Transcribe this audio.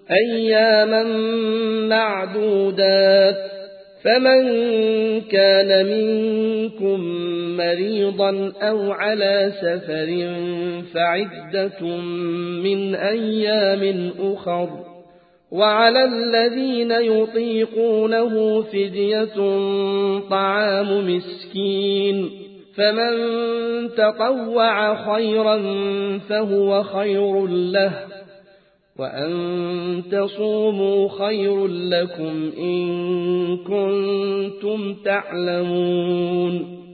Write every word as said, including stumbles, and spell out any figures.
أياما معدودات، فمن كان منكم مريضا أو على سفر فعدة من أيام أخر، وعلى الذين يطيقونه فدية طعام مسكين، فمن تطوع خيرا فهو خير له، وأن تصوموا خير لكم إن كنتم تعلمون.